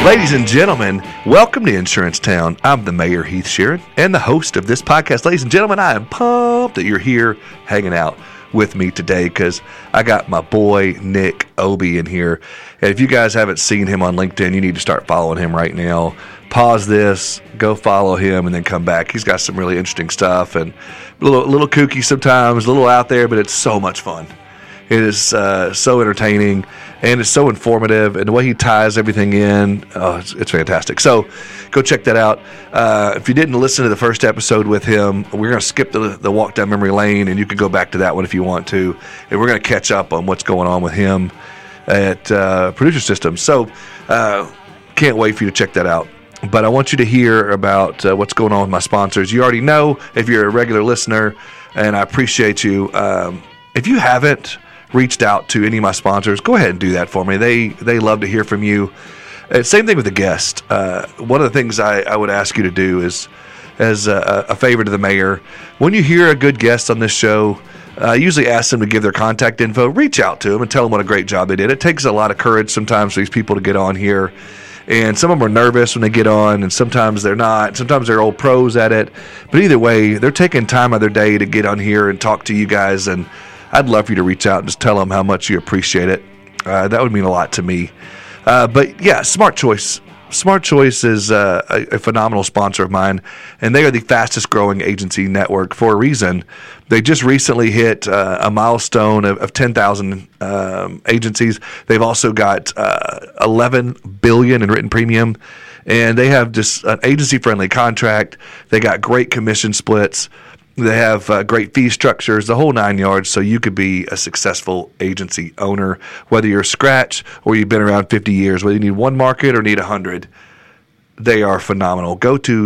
Ladies and gentlemen, welcome to Insurance Town. I'm the Mayor, Heath Sheeran, and the host of this podcast. Ladies and gentlemen, I am pumped that you're here hanging out with me today because I got my boy Nick Obie in here. And if you guys haven't seen him on LinkedIn, you need to start following him right now. Pause this, go follow him, and then come back. He's got some really interesting stuff and a little kooky sometimes, a little out there, but it's so much fun. It is so entertaining, and it's so informative, and the way he ties everything in, it's fantastic. So go check that out. If you didn't listen to the first episode with him, we're going to skip the walk down memory lane, and you can go back to that one if you want to, and we're going to catch up on what's going on with him at Producer Systems. So can't wait for you to check that out. But I want you to hear about what's going on with my sponsors. You already know if you're a regular listener, and I appreciate you. If you haven't reached out to any of my sponsors, go ahead and do that for me. They love to hear from you. Same thing with the guest. One of the things I would ask you to do is, as a favor to the mayor, when you hear a good guest on this show, I usually ask them to give their contact info. Reach out to them and tell them what a great job they did. It takes a lot of courage sometimes for these people to get on here. And some of them are nervous when they get on, and sometimes they're not. Sometimes they're old pros at it. But either way, they're taking time out of their day to get on here and talk to you guys. And I'd love for you to reach out and just tell them how much you appreciate it. That would mean a lot to me. But yeah, Smart Choice. Smart Choice is a phenomenal sponsor of mine, and they are the fastest growing agency network for a reason. They just recently hit a milestone of 10,000 agencies. They've also got $11 billion in written premium, and they have just an agency-friendly contract. They got great commission splits. They have great fee structures, the whole 9 yards, so you could be a successful agency owner, whether you're a scratch or you've been around 50 years, whether you need one market or need 100. They are phenomenal. Go to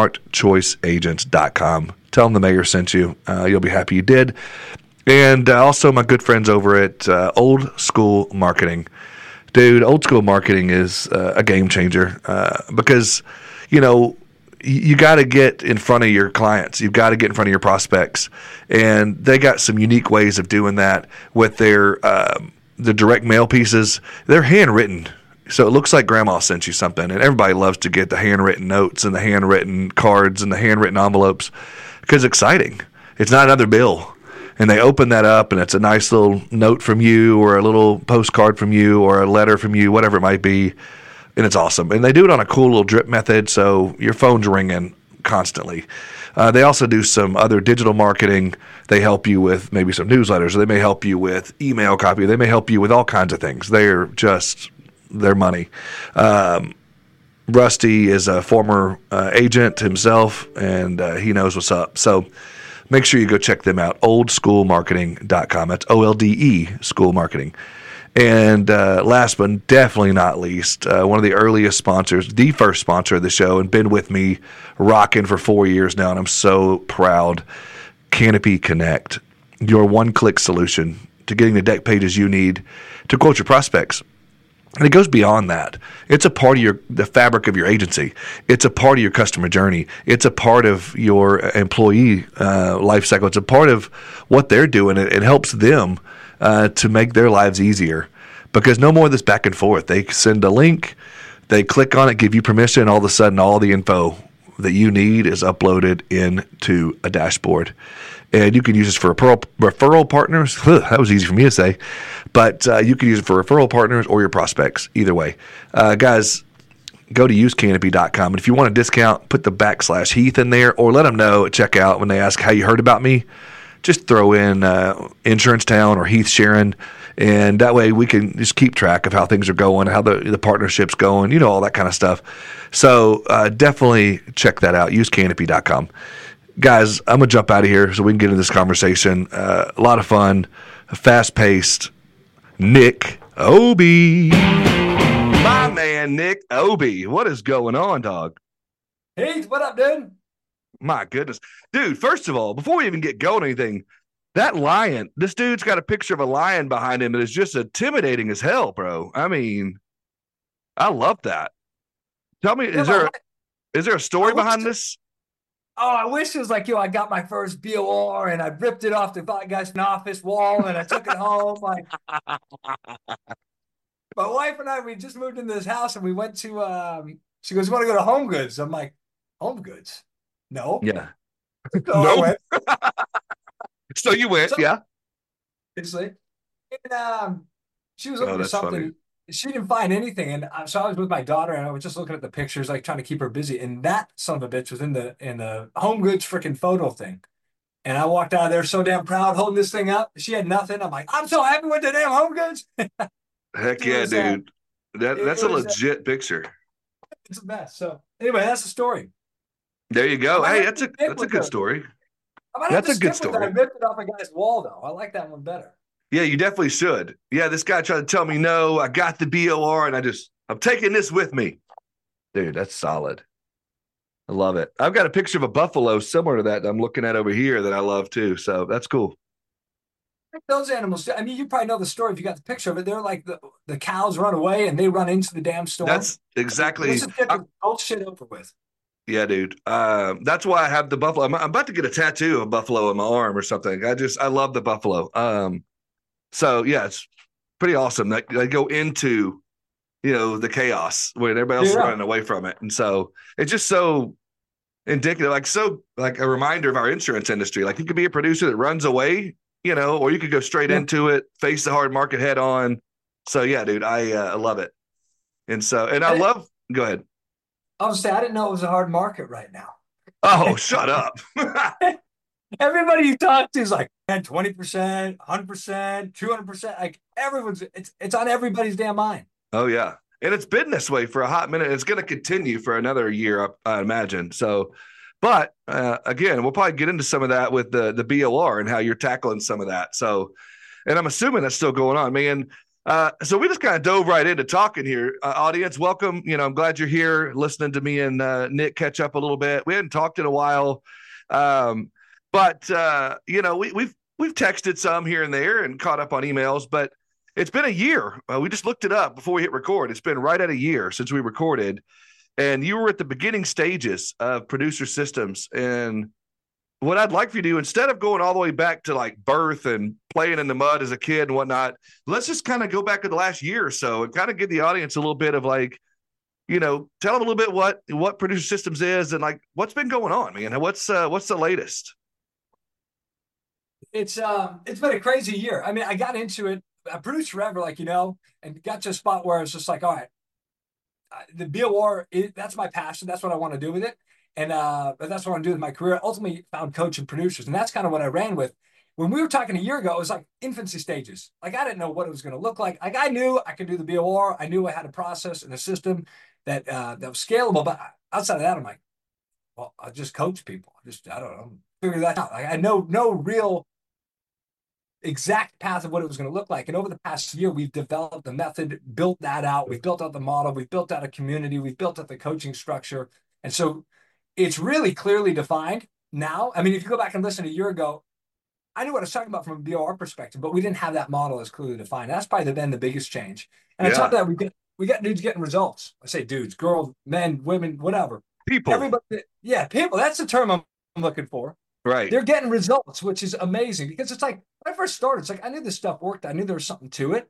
smartchoiceagents.com. Tell them the mayor sent you. You'll be happy you did. And also my good friends over at Old School Marketing. Dude, Old School Marketing is a game changer because, you know, you got to get in front of your clients. You've got to get in front of your prospects. And they got some unique ways of doing that with their the direct mail pieces. They're handwritten. So it looks like grandma sent you something. And everybody loves to get the handwritten notes and the handwritten cards and the handwritten envelopes because it's exciting. It's not another bill. And they open that up, and it's a nice little note from you or a little postcard from you or a letter from you, whatever it might be. And it's awesome. And they do it on a cool little drip method, so your phone's ringing constantly. They also do some other digital marketing. They help you with maybe some newsletters, or they may help you with email copy. They may help you with all kinds of things. They're just their money. Rusty is a former agent himself, and he knows what's up. So make sure you go check them out, oldschoolmarketing.com. That's OLDE, School Marketing. And last but definitely not least, one of the earliest sponsors, the first sponsor of the show, and been with me rocking for 4 years now, and I'm so proud, Canopy Connect, your one-click solution to getting the deck pages you need to quote your prospects. And it goes beyond that. It's a part of the fabric of your agency. It's a part of your customer journey. It's a part of your employee life cycle. It's a part of what they're doing. It helps them to make their lives easier, because no more of this back and forth. They send a link, they click on it, give you permission, and all of a sudden all the info that you need is uploaded into a dashboard. And you can use this for referral partners. That was easy for me to say. But you can use it for referral partners or your prospects, either way. Guys, go to usecanopy.com. And if you want a discount, put the /Heath in there, or let them know at checkout when they ask how you heard about me. Just throw in Insurance Town or Heath Sheeran, and that way we can just keep track of how things are going, how the partnership's going, you know, all that kind of stuff. So definitely check that out, usecanopy.com. Guys, I'm going to jump out of here so we can get into this conversation. A lot of fun, fast-paced. Nick Obie. My man, Nick Obie. What is going on, dog? Heath, what up, dude? My goodness. Dude, first of all, before we even get going anything, that lion, this dude's got a picture of a lion behind him that is just intimidating as hell, bro. I mean, I love that. Tell me, is there a story behind this? Oh, I wish it was like, I got my first BOR and I ripped it off the guy's office wall and I took it home. Like, My wife and I, we just moved into this house and we went to, she goes, "You want to go to Home Goods?" I'm like, "Home Goods? No." Yeah. So I Nope. went. So you went, So yeah. obviously, and she was Oh, looking for that's funny. something. She didn't find anything, and so I was with my daughter, and I was just looking at the pictures, like trying to keep her busy. And that son of a bitch was in the Home Goods freaking photo thing. And I walked out of there so damn proud, holding this thing up. She had nothing. I'm like, I'm so happy with the damn Home Goods. Heck It yeah, was dude. That's it a was legit picture. it's a mess. So anyway, that's the story. There you I go. might Hey, have to stick that's a with good the story. I might have That's to a good stick with that. I story. ripped it off a guy's wall though. I like that one better. Yeah, you definitely should. Yeah, this guy tried to tell me no. I got the BOR, and I'm taking this with me, dude. That's solid. I love it. I've got a picture of a buffalo similar to that I'm looking at over here that I love too. So that's cool. Those animals, I mean, you probably know the story if you got the picture of it. They're like the cows run away and they run into the damn storm. That's I mean, let's exactly. just get the whole shit over with. Yeah, dude. That's why I have the buffalo. I'm about to get a tattoo of buffalo on my arm or something. I love the buffalo. So yeah, it's pretty awesome. They go into the chaos when everybody else is Yeah. running away from it, and so it's just so indicative, like a reminder of our insurance industry. Like you could be a producer that runs away, or you could go straight Yeah. into it, face the hard market head on. So yeah, dude, I love it, and I I, love. Go ahead. I was say I didn't know it was a hard market right now. Oh, shut up. Everybody you talk to is like, man, 20%, 100%, 200%. Like everyone's, it's on everybody's damn mind. Oh yeah, and it's been this way for a hot minute. It's going to continue for another year, I imagine. So, but again, we'll probably get into some of that with the BOR and how you're tackling some of that. So, and I'm assuming that's still going on, man. So we just kind of dove right into talking here. Audience, welcome. I'm glad you're here, listening to me and Nick catch up a little bit. We hadn't talked in a while, but we've texted some here and there and caught up on emails, but it's been a year. We just looked it up before we hit record. It's been right at a year since we recorded, and you were at the beginning stages of Producer Systems. And what I'd like for you to do, instead of going all the way back to like birth and playing in the mud as a kid and whatnot, let's just kind of go back to the last year or so and kind of give the audience a little bit of like, tell them a little bit what Producer Systems is and like what's been going on, man. What's the latest? It's been a crazy year. I mean, I got into it. I produced forever, and got to a spot where it's just like, all right, the BOR, that's my passion. That's what I want to do with it. And but that's what I want to do with my career. Ultimately found coaching producers. And that's kind of what I ran with. When we were talking a year ago, it was like infancy stages. Like I didn't know what it was going to look like. Like I knew I could do the BOR. I knew I had a process and a system that was scalable. But outside of that, I'm like, well, I just coach people. I don't know, figure that out. Like, I know no real exact path of what it was going to look like. And over the past year, we've developed the method, built that out. We've built out the model. We've built out a community. We've built out the coaching structure. And so it's really clearly defined now. I mean, if you go back and listen a year ago, I knew what I was talking about from a BOR perspective, but we didn't have that model as clearly defined. That's probably been the biggest change. And on top Yeah, of that, we got dudes getting results. I say dudes, girls, men, women, whatever. people, Everybody, yeah, people. That's the term I'm looking for. right? They're getting results, which is amazing because it's like when I first started, it's like I knew this stuff worked. I knew there was something to it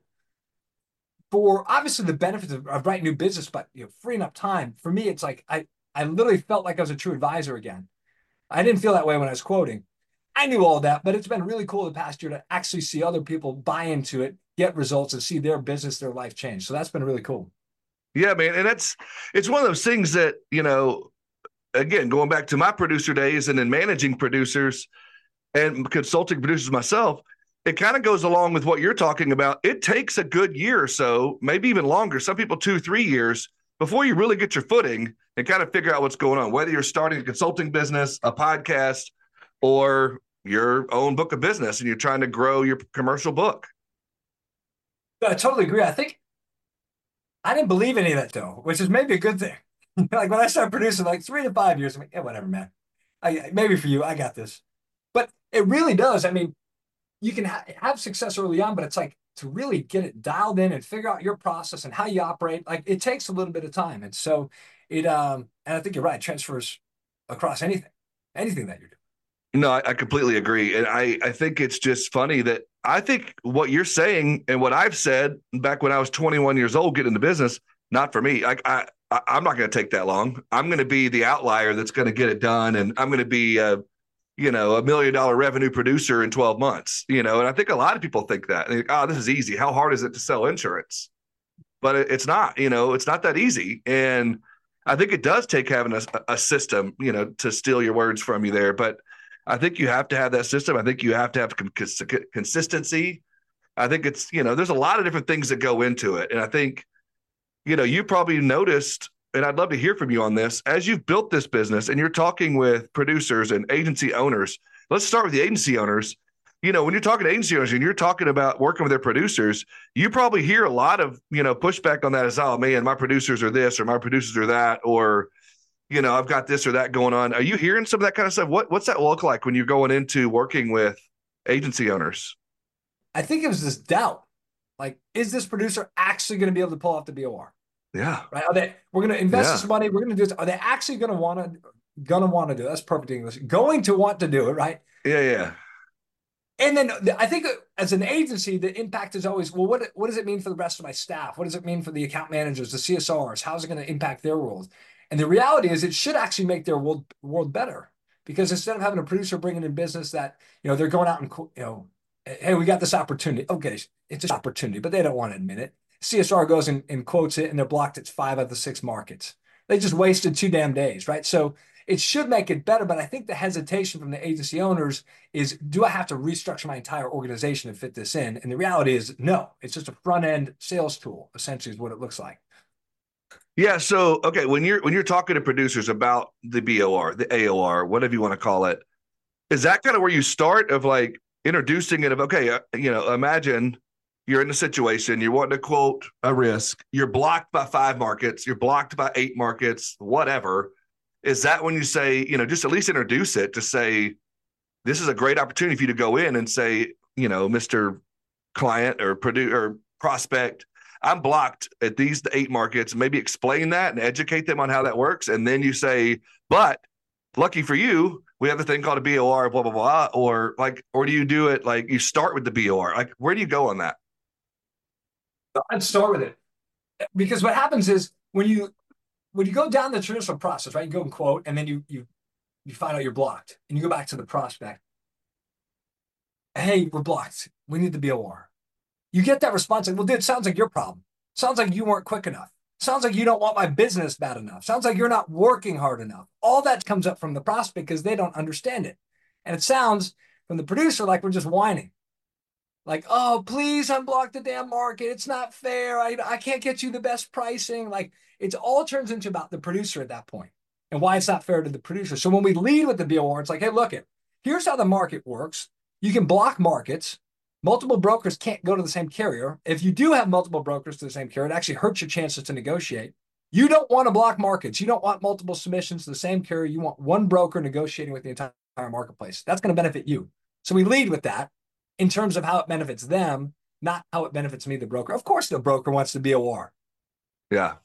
for obviously the benefits of writing new business, but freeing up time for me, it's like I literally felt like I was a true advisor again. I didn't feel that way when I was quoting. I knew all that, but it's been really cool the past year to actually see other people buy into it, get results, and see their business, their life change. So that's been really cool. Yeah, man, and it's one of those things that again, going back to my producer days and then managing producers and consulting producers myself, it kind of goes along with what you're talking about. It takes a good year or so, maybe even longer. Some people 2-3 years before you really get your footing and kind of figure out what's going on. Whether you're starting a consulting business, a podcast, or your own book of business, and you're trying to grow your commercial book. But I totally agree. I think I didn't believe any of that though, which is maybe a good thing. Like when I started producing, like 3 to 5 years, I'm like, yeah, whatever, man. Maybe for you, I got this. But it really does. I mean, you can have success early on, but it's like to really get it dialed in and figure out your process and how you operate. Like it takes a little bit of time, and so and I think you're right. It transfers across anything that you're doing. No, I completely agree. And I think it's just funny that I think what you're saying and what I've said back when I was 21 years old, getting into business, not for me. I'm not going to take that long. I'm going to be the outlier that's going to get it done, and I'm going to be $1 million revenue producer in 12 months. And I think a lot of people think that. They think, oh, this is easy. How hard is it to sell insurance? But it's not. It's not that easy, and I think it does take having a system. To steal your words from you there, but I think you have to have that system. I think you have to have consistency. I think there's a lot of different things that go into it. And I think, you probably noticed, and I'd love to hear from you on this, as you've built this business and you're talking with producers and agency owners. Let's start with the agency owners. When you're talking to agency owners and you're talking about working with their producers, you probably hear a lot of, pushback on that as, oh man, my producers are this or my producers are that, or I've got this or that going on. Are you hearing some of that kind of stuff? What's that look like when you're going into working with agency owners? I think it was this doubt. Like, is this producer actually going to be able to pull off the BOR? Yeah. Right? We're going to invest Yeah. this money. We're going to do this. Are they actually going to do it? That's perfect English. Going to want to do it, right? Yeah. Yeah. And then I think as an agency, the impact is always, well, what does it mean for the rest of my staff? What does it mean for the account managers, the CSRs? How's it going to impact their roles? And the reality is it should actually make their world better, because instead of having a producer bringing in business that, they're going out and, hey, we got this opportunity. Okay, it's an opportunity, but they don't want to admit it. CSR goes and quotes it, and they're blocked at 5 of the 6 markets. They just wasted 2 damn days, right? So it should make it better, but I think the hesitation from the agency owners is, do I have to restructure my entire organization to fit this in? And the reality is, no, it's just a front end sales tool, essentially, is what it looks like. Yeah. So, okay, when you're talking to producers about the BOR, the AOR, whatever you want to call it, is that kind of where you start of like introducing it of, okay, imagine you're in a situation, you're wanting to quote a risk, you're blocked by 5 markets, you're blocked by 8 markets, whatever. Is that when you say, just at least introduce it to say, this is a great opportunity for you to go in and say, Mr. Client or prospect, I'm blocked at these 8 markets, maybe explain that and educate them on how that works. And then you say, but lucky for you, we have a thing called a BOR, blah, blah, blah. Or do you do it like you start with the BOR? Like, where do you go on that? I'd start with it, because what happens is when you go down the traditional process, right? You go and quote, and then you find out you're blocked, and you go back to the prospect. Hey, we're blocked. We need the BOR. You get that response like, well, dude, it sounds like your problem. Sounds like you weren't quick enough. Sounds like you don't want my business bad enough. Sounds like you're not working hard enough. All that comes up from the prospect because they don't understand it. And it sounds from the producer like we're just whining. Like, oh, please unblock the damn market. It's not fair. I can't get you the best pricing. Like, it's all turns into about the producer at that point and why it's not fair to the producer. So when we lead with the BOR, it's like, hey, look, here's how the market works. You can block markets. Multiple brokers can't go to the same carrier. If you do have multiple brokers to the same carrier, it actually hurts your chances to negotiate. You don't want to block markets. You don't want multiple submissions to the same carrier. You want one broker negotiating with the entire marketplace. That's going to benefit you. So we lead with that in terms of how it benefits them, not how it benefits me, the broker. Of course, the broker wants to be a war. Yeah.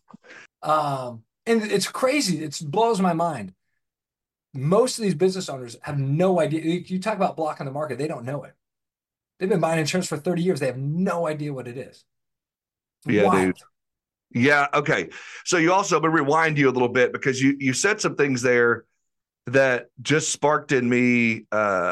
And it's crazy. It blows my mind. Most of these business owners have no idea. You talk about blocking the market, they don't know it. They've been buying insurance for 30 years. They have no idea what it is. Yeah, Wild. dude. Yeah. Okay. So you also, I'm going to rewind you a little bit because you said some things there that just sparked in me.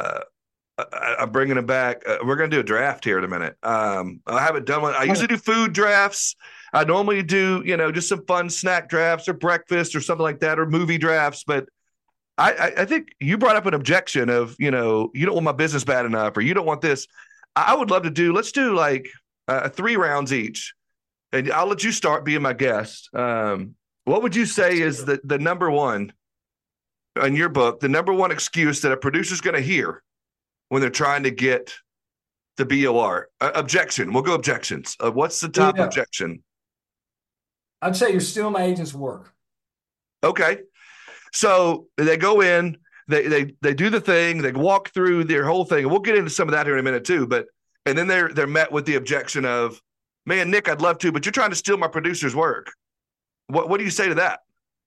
I'm bringing it back. We're going to do a draft here in a minute. I haven't done one. I usually do food drafts. I normally do, just some fun snack drafts or breakfast or something like that, or movie drafts. But I think you brought up an objection of, you don't want my business bad enough, or you don't want this. I would love to let's do like 3 rounds each. And I'll let you start being my guest. What would you say is the number one in your book, the number one excuse that a producer's going to hear when they're trying to get the BOR? Objection. We'll go objections. What's the top objection? I'd say you're stealing my agent's work. Okay. So they go in, they do the thing, they walk through their whole thing. And we'll get into some of that here in a minute too. And then they're met with the objection of, man, Nick, I'd love to, but you're trying to steal my producer's work. What do you say to that?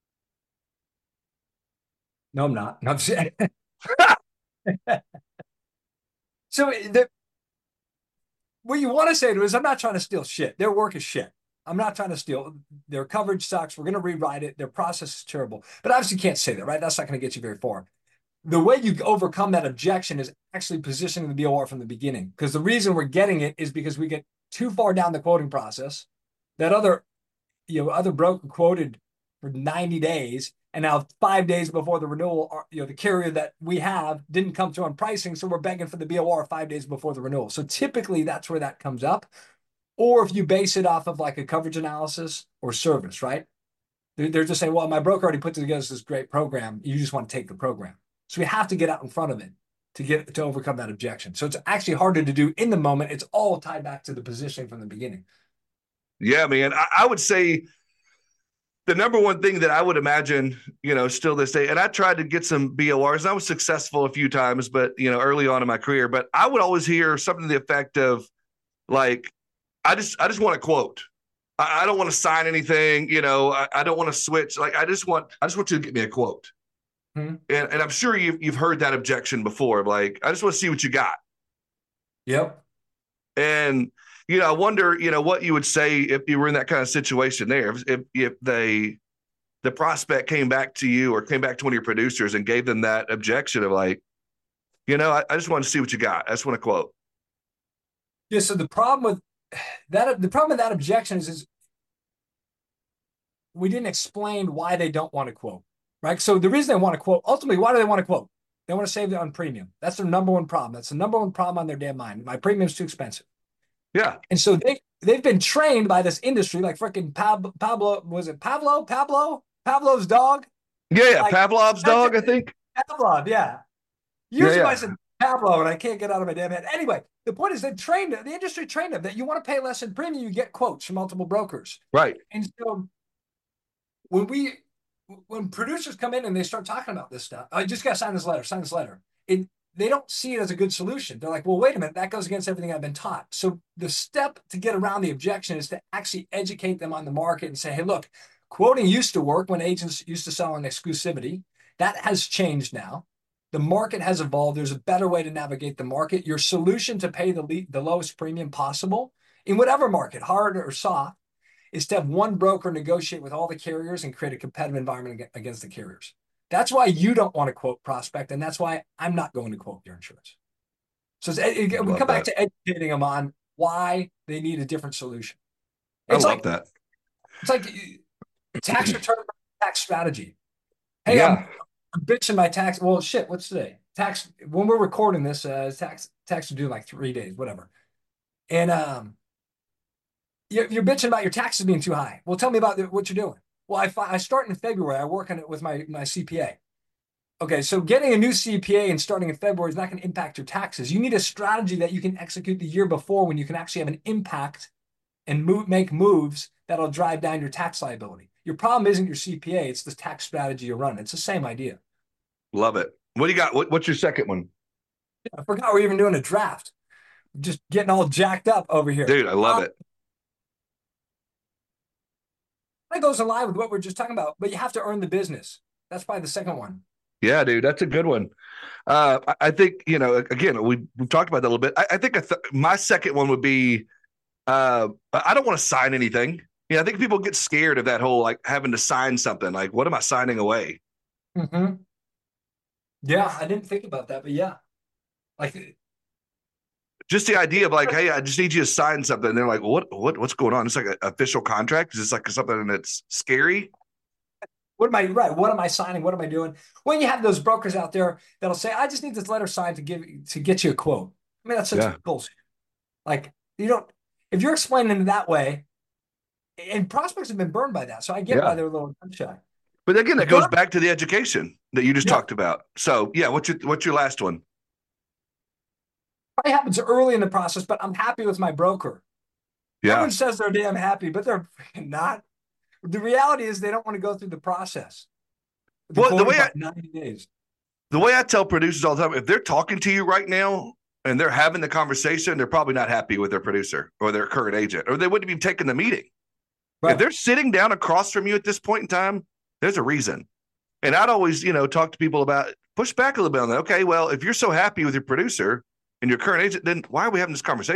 No, I'm not. No, I'm saying. So what you want to say to is, I'm not trying to steal shit. Their work is shit. I'm not trying to steal. Their coverage sucks. We're going to rewrite it. Their process is terrible. But obviously, you can't say that, right? That's not going to get you very far. The way you overcome that objection is actually positioning the BOR from the beginning. Because the reason we're getting it is because we get too far down the quoting process. That other broker quoted for 90 days, and now 5 days before the renewal, the carrier that we have didn't come through on pricing, so we're begging for the BOR 5 days before the renewal. So typically that's where that comes up. Or if you base it off of like a coverage analysis or service, right? They're just saying, well, my broker already put together this great program. You just want to take the program. So we have to get out in front of it to overcome that objection. So it's actually harder to do in the moment. It's all tied back to the positioning from the beginning. Yeah, man. I would say the number one thing that I would imagine, still this day, and I tried to get some BORs, and I was successful a few times, but, early on in my career, but I would always hear something to the effect of like, I just want to quote. I don't want to sign anything. I don't want to switch. Like, I just want you to get me a quote. Hmm. And I'm sure you've heard that objection before. Like, I just want to see what you got. Yep. And, I wonder, what you would say if you were in that kind of situation there. If the prospect came back to you or came back to one of your producers and gave them that objection of like, I just want to see what you got. I just want to quote. Yeah. So the problem with that objection is we didn't explain why they don't want to quote, right? So the reason they want to quote, ultimately, why do they want to quote? They want to save on premium. That's their number one problem. That's the number one problem on their damn mind. My premium's too expensive. Yeah. And so they've been trained by this industry, like freaking Pablo, was it Pavlo? Pavlov's dog? Yeah. Like, Pavlov's dog, I think. Pavlov, yeah. Years ago, I said Pablo, and I can't get out of my damn head. Anyway, the point is the industry trained them that you want to pay less in premium, you get quotes from multiple brokers. Right. And so when producers come in and they start talking about this stuff, I just got to sign this letter. They don't see it as a good solution. They're like, well, wait a minute, that goes against everything I've been taught. So the step to get around the objection is to actually educate them on the market and say, hey, look, quoting used to work when agents used to sell on exclusivity. That has changed now. The market has evolved. There's a better way to navigate the market. Your solution to pay the lowest premium possible in whatever market, hard or soft, is to have one broker negotiate with all the carriers and create a competitive environment against the carriers. That's why you don't want to quote prospect, and that's why I'm not going to quote your insurance. So we come back to educating them on why they need a different solution. It's love that. It's like tax return, tax strategy. Hey, yeah. I'm bitching my tax. Well, shit, what's today? Tax, when we're recording this, tax is due in like 3 days, whatever. And you're bitching about your taxes being too high. Well, tell me about what you're doing. Well, I start in February. I work on it with my CPA. Okay, so getting a new CPA and starting in February is not going to impact your taxes. You need a strategy that you can execute the year before when you can actually have an impact and make moves that'll drive down your tax liability. Your problem isn't your CPA, it's the tax strategy you're running. It's the same idea. Love it. What do you got? What's your second one? I forgot we're even doing a draft. Just getting all jacked up over here. Dude, I love it. That goes in line with what we're just talking about, but you have to earn the business. That's probably the second one. Yeah, dude, that's a good one. I think, again, we've talked about that a little bit. I think my second one would be, I don't want to sign anything. I think people get scared of that whole, like, having to sign something. Like, what am I signing away? Mm-hmm. Yeah, I didn't think about that, but yeah. Like, just the idea of like, hey, I just need you to sign something. And they're like, what's going on? It's like an official contract. Is this like something that's scary? What am I signing? What am I doing? When you have those brokers out there that'll say, I just need this letter signed to get you a quote. I mean, that's such bullshit. Like, if you're explaining it that way, and prospects have been burned by that. So I get why they're a little gun shy. But again, that goes back to the education that you just talked about. So yeah, what's your last one? Probably happens early in the process, but I'm happy with my broker. Yeah. Everyone says they're damn happy, but they're not. The reality is they don't want to go through the process. Well, the way 90 days. The way I tell producers all the time, if they're talking to you right now and they're having the conversation, they're probably not happy with their producer or their current agent, or they wouldn't have even taken the meeting. Right. If they're sitting down across from you at this point in time, there's a reason. And I'd always, talk to people about, push back a little bit on that. Okay, well, if you're so happy with your producer and your current agent, then why are we having this conversation?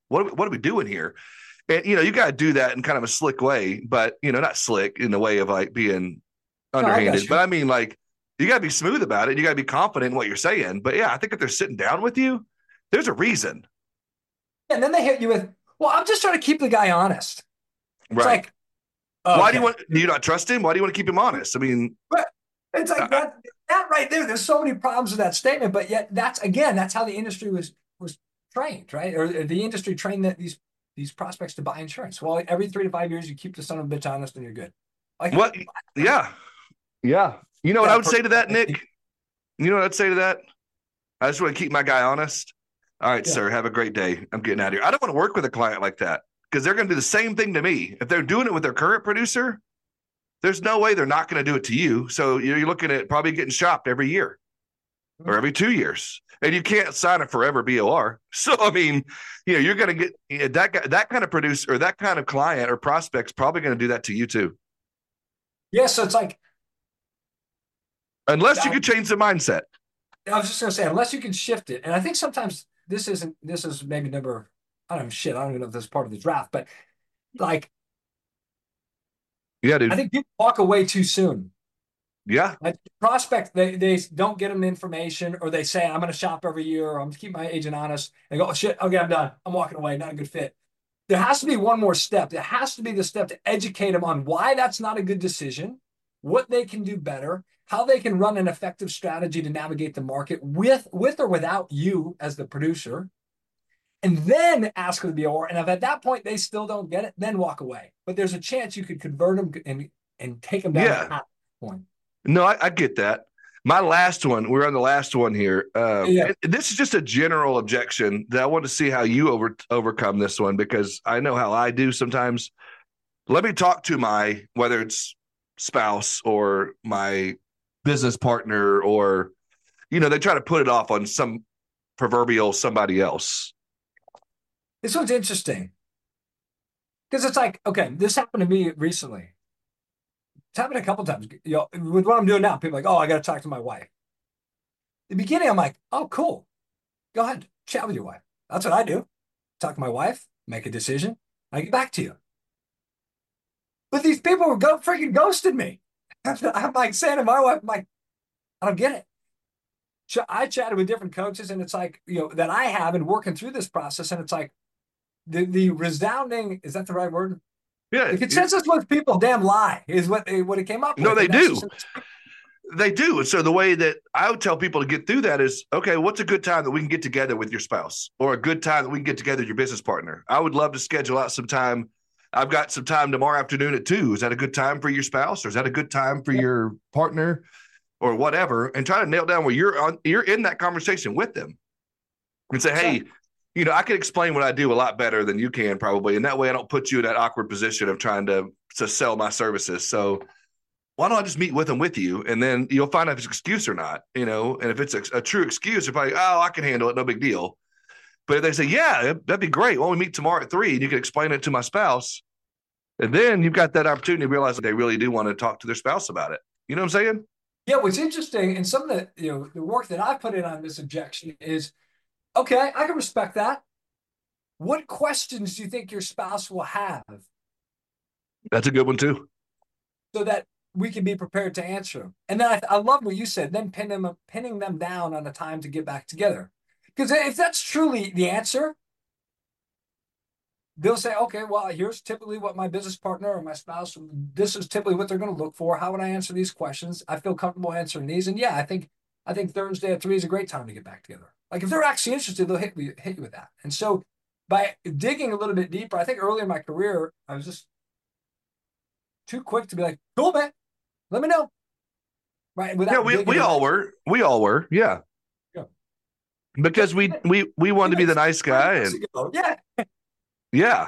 What are we doing here? And you got to do that in kind of a slick way, but not slick in the way of like being No, I got underhanded. But you. I mean, like, you got to be smooth about it. You got to be confident in what you're saying. But yeah, I think if they're sitting down with you, there's a reason, And then they hit you with, well, I'm just trying to keep the guy honest. It's right? like, Why do okay. you not trust him? Why do you want to keep him honest? I mean, But it's like I, that right there. There's so many problems with that statement, but yet that's how the industry was trained, right? Or the industry trained that these prospects to buy insurance. Well, every 3 to 5 years, you keep the son of a bitch honest, and you're good. Like what? Yeah, yeah. You know what I that would say to that, person. Nick? You know what I'd say to that? I just want to keep my guy honest. All right, Yeah. sir. Have a great day. I'm getting out of here. I don't want to work with a client like that because they're going to do the same thing to me. If they're doing it with their current producer, there's no way they're not going to do it to you. So you're looking at probably getting shopped every year or every 2 years. And you can't sign a forever BOR. So, I mean, you're going to get that kind of producer or that kind of client or prospect's probably going to do that to you too. Yeah. So it's like, Unless you I, could change the mindset. I was just going to say, unless you can shift it. And I think sometimes this is maybe number, I don't know, shit. I don't even know if this is part of the draft, but like, Yeah, I dude. think people walk away too soon. Yeah. Like prospect, they don't get them the information, or they say, I'm going to shop every year, or I'm going to keep my agent honest. And go, oh, shit, okay, I'm done. I'm walking away. Not a good fit. There has to be one more step. There has to be the step to educate them on why that's not a good decision, what they can do better, how they can run an effective strategy to navigate the market with or without you as the producer, and then ask for the BOR. And if at that point they still don't get it, then walk away. But there's a chance you could convert them and take them down that Yeah. path point. No, I get that. My last one, we're on the last one here. Yeah. This is just a general objection that I want to see how you overcome this one because I know how I do sometimes. Let me talk to my, whether it's spouse or my business partner, or, they try to put it off on some proverbial somebody else. This one's interesting because it's like, okay, this happened to me recently. It's happened a couple times. With what I'm doing now, people are like, oh, I got to talk to my wife. In the beginning, I'm like, oh, cool. Go ahead, chat with your wife. That's what I do. Talk to my wife, make a decision. I get back to you. But these people were freaking ghosted me. I'm like saying to my wife, I'm like, I don't get it. I chatted with different coaches, and it's like, that I have and working through this process, and it's like the resounding, is that the right word? Yeah. The consensus was people damn lie is what it came up No, with, they and that's just do. They do. And so the way that I would tell people to get through that is, okay, what's a good time that we can get together with your spouse, or a good time that we can get together with your business partner? I would love to schedule out some time. I've got some time tomorrow afternoon at 2. Is that a good time for your spouse, or is that a good time for your partner, or whatever? And try to nail down where you're in that conversation with them and say, hey, I can explain what I do a lot better than you can probably. And that way I don't put you in that awkward position of trying to sell my services. So why don't I just meet with them with you? And then you'll find out if it's an excuse or not, And if it's a true excuse, you're probably, oh, I can handle it. No big deal. But if they say, yeah, that'd be great. Why don't we meet tomorrow at 3 and you can explain it to my spouse? And then you've got that opportunity to realize that they really do want to talk to their spouse about it. You know what I'm saying? Yeah, what's interesting, and some of the work that I put in on this objection is, okay, I can respect that. What questions do you think your spouse will have That's a good one too. so that we can be prepared to answer them? And then I love what you said. Then pinning them down on a time to get back together. Because if that's truly the answer, they'll say, okay, well, here's typically what my business partner or my spouse, this is typically what they're going to look for. How would I answer these questions? I feel comfortable answering these. And yeah, I think Thursday at 3 is a great time to get back together. Like if they're actually interested, they'll hit you with that. And so by digging a little bit deeper, I think early in my career, I was just too quick to be like, cool, man, let me know. Right. Yeah, Without we digging all enough. were. We all were. Yeah. Yeah. Because we wanted to be the nice guy. And Ago. Yeah. yeah.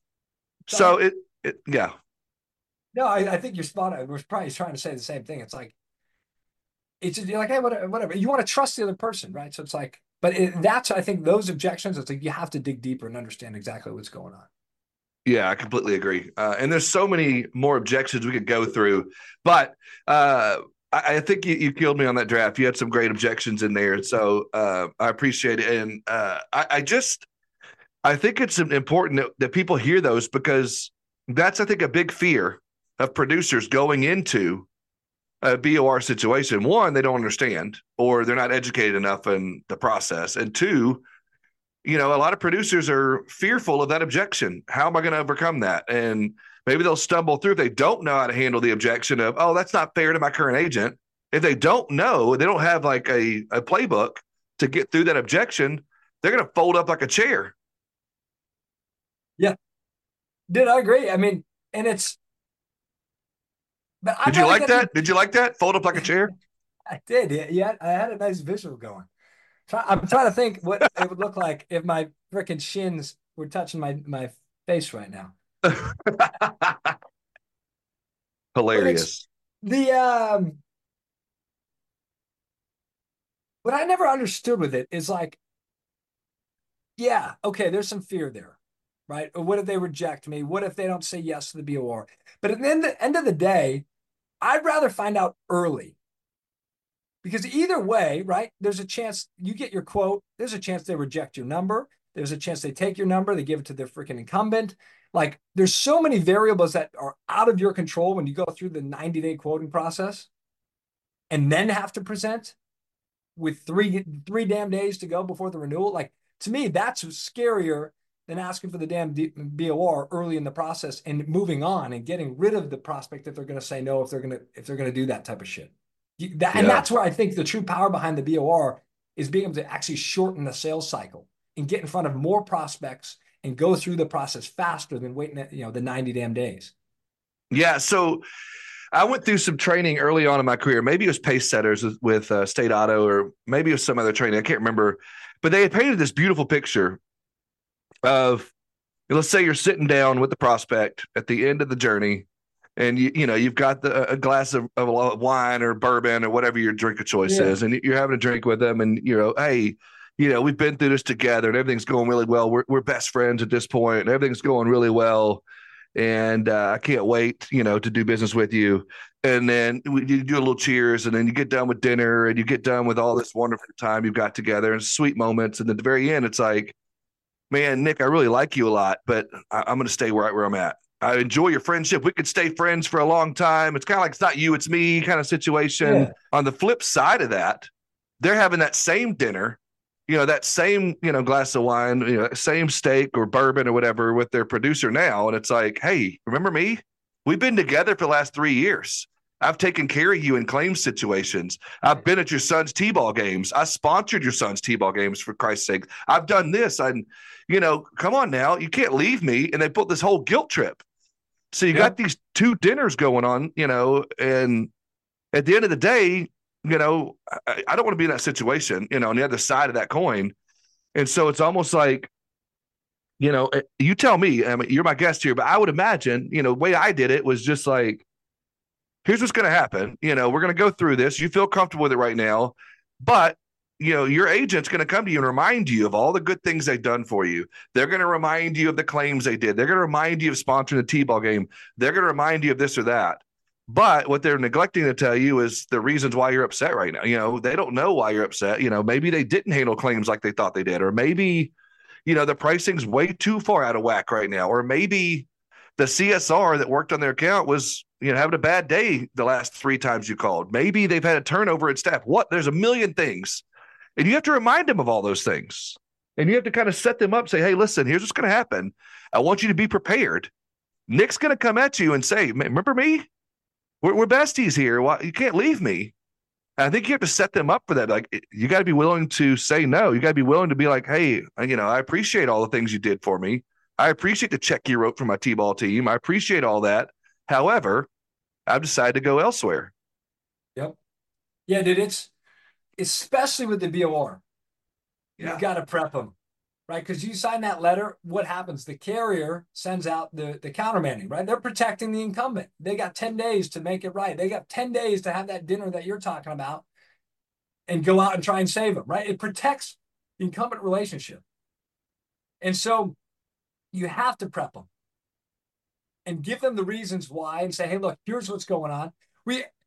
So yeah. No, I think you're spot on. We're probably trying to say the same thing. It's like, it's just, you're like, hey, whatever. You want to trust the other person, right? So it's like, but that's, I think those objections, it's like you have to dig deeper and understand exactly what's going on. Yeah, I completely agree. And there's so many more objections we could go through, but I think you killed me on that draft. You had some great objections in there, so I appreciate it. And I think it's important that people hear those because that's, I think, a big fear of producers going into a BOR situation. One, they don't understand or they're not educated enough in the process. And two, a lot of producers are fearful of that objection. How am I going to overcome that? And maybe they'll stumble through if they don't know how to handle the objection of, oh, that's not fair to my current agent. If they don't know, they don't have like a playbook to get through that objection, they're going to fold up like a chair. Yeah, did I agree? I mean, and it's, but I'm Did you not like against that? Did you like that? Fold up like a chair? I did. Yeah, I had a nice visual going. I'm trying to think what it would look like if my freaking shins were touching my face right now. But it's Hilarious. the what I never understood with it is like, yeah, okay, there's some fear there, right? Or what if they reject me? What if they don't say yes to the BOR? But at the end of the day, I'd rather find out early. Because either way, right, there's a chance you get your quote, there's a chance they reject your number, there's a chance they take your number, they give it to their freaking incumbent. Like there's so many variables that are out of your control when you go through the 90-day quoting process and then have to present with three damn days to go before the renewal. Like to me, that's scarier than asking for the damn BOR early in the process and moving on and getting rid of the prospect if they're going to say no, if they're going to do that type of shit. And Yeah. that's where I think the true power behind the BOR is being able to actually shorten the sales cycle and get in front of more prospects and go through the process faster than waiting at, the 90 damn days. Yeah. So I went through some training early on in my career. Maybe it was pace setters with State Auto, or maybe it was some other training. I can't remember. But they had painted this beautiful picture of, let's say you're sitting down with the prospect at the end of the journey, and you've got a glass of wine or bourbon or whatever your drink of choice Yeah. is, and you're having a drink with them, and hey, we've been through this together, and everything's going really well. We're best friends at this point, and everything's going really well, and I can't wait, to do business with you. And then you do a little cheers, and then you get done with dinner, and you get done with all this wonderful time you've got together and sweet moments. And at the very end, it's like, man, Nick, I really like you a lot, but I'm going to stay right where I'm at. I enjoy your friendship. We could stay friends for a long time. It's kind of like it's not you, it's me kind of situation. Yeah. On the flip side of that, they're having that same dinner, that same, glass of wine, same steak or bourbon or whatever with their producer now. And it's like, hey, remember me? We've been together for the last 3 years. I've taken care of you in claims situations. I've been at your son's T-ball games. I sponsored your son's T-ball games, for Christ's sake. I've done this. Come on now. You can't leave me. And they put this whole guilt trip. So you got these two dinners going on, and at the end of the day, I don't want to be in that situation, on the other side of that coin. And so it's almost like, you tell me, I mean, you're my guest here, but I would imagine, the way I did it was just like, here's what's going to happen. We're going to go through this. You feel comfortable with it right now, but your agent's going to come to you and remind you of all the good things they've done for you. They're going to remind you of the claims they did. They're going to remind you of sponsoring the T-ball game. They're going to remind you of this or that. But what they're neglecting to tell you is the reasons why you're upset right now. They don't know why you're upset. Maybe they didn't handle claims like they thought they did, or maybe, the pricing's way too far out of whack right now, or maybe the CSR that worked on their account was, having a bad day the last 3 times you called. Maybe they've had a turnover in staff. There's a million things. And you have to remind them of all those things. And you have to kind of set them up, say, hey, listen, here's what's going to happen. I want you to be prepared. Nick's going to come at you and say, remember me? We're besties here. Why, you can't leave me. And I think you have to set them up for that. Like, you got to be willing to say no. You got to be willing to be like, hey, I appreciate all the things you did for me. I appreciate the check you wrote for my T-ball team. I appreciate all that. However, I've decided to go elsewhere. Yep. Yeah, dude, it's especially with the BOR. Yeah. You've got to prep them, right? Because you sign that letter, what happens? The carrier sends out the countermanding, right? They're protecting the incumbent. They got 10 days to make it right. They got 10 days to have that dinner that you're talking about and go out and try and save them, right? It protects the incumbent relationship. And so you have to prep them and give them the reasons why and say, hey, look, here's what's going on.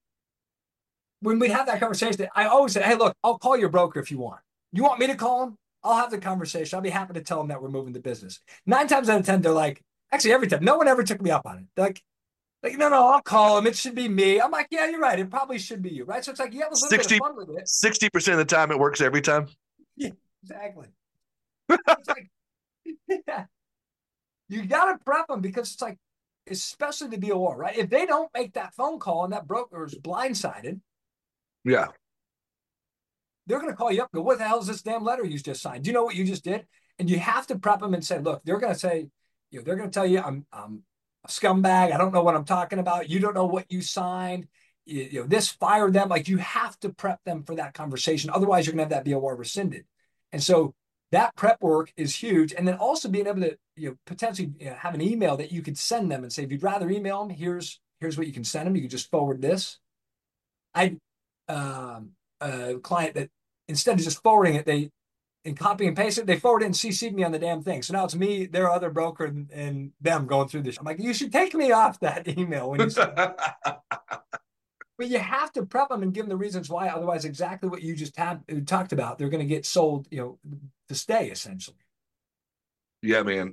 When we have that conversation, I always say, hey, look, I'll call your broker if you want. You want me to call him? I'll have the conversation. I'll be happy to tell them that we're moving the business. 9 times out of 10, they're like, actually every time, no one ever took me up on it. They're like, no, no, I'll call him. It should be me. I'm like, yeah, you're right. It probably should be you, right? So it's like you have a little bit of 60, fun with it. 60% of the time it works every time. Yeah, exactly. It's like, yeah, you got to prep them because it's like, especially the BOR, right? If they don't make that phone call and that broker is blindsided, Yeah. they're going to call you up and go, what the hell is this damn letter you just signed? Do you know what you just did? And you have to prep them and say, look, they're going to say, they're going to tell you I'm a scumbag. I don't know what I'm talking about. You don't know what you signed. This fired them. Like you have to prep them for that conversation. Otherwise, you're going to have that BOR rescinded. And so that prep work is huge. And then also being able to potentially have an email that you could send them and say, if you'd rather email them, here's what you can send them. You can just forward this. I a client that instead of just forwarding it, they and copy and paste it, they forward it and CC'd me on the damn thing. So now it's me, their other broker, and them going through this. I'm like, you should take me off that email when you send it. But you have to prep them and give them the reasons why. Otherwise, exactly what you just talked about, they're going to get sold, to stay essentially. Yeah, man.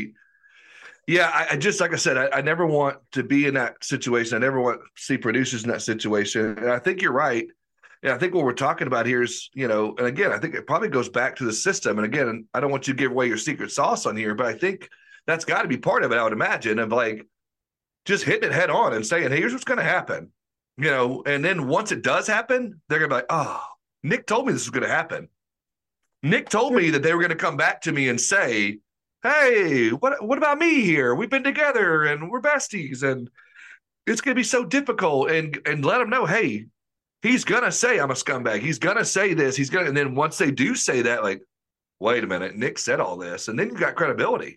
I just, like I said, I never want to be in that situation. I never want to see producers in that situation. And I think you're right. And I think what we're talking about here is, and again, I think it probably goes back to the system. And again, I don't want you to give away your secret sauce on here, but I think that's got to be part of it, I would imagine, of like just hitting it head on and saying, hey, here's what's going to happen. And then once it does happen, they're going to be like, oh, Nick told me this was going to happen. Nick told me that they were going to come back to me and say, hey, what about me here? We've been together and we're besties and it's going to be so difficult. And let them know, hey, he's going to say I'm a scumbag. He's going to say this. And then once they do say that, like, wait a minute, Nick said all this. And then you got credibility.